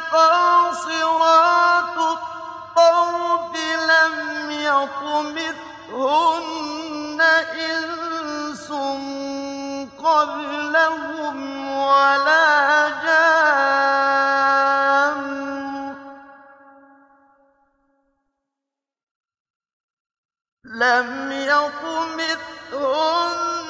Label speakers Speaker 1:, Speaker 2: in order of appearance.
Speaker 1: قَاصِرَاتُ الطَّرْفِ لَمْ يَطْمِثْهُنَّ إِنسٌ قَبْلَهُمْ وَلَا جَانٌّ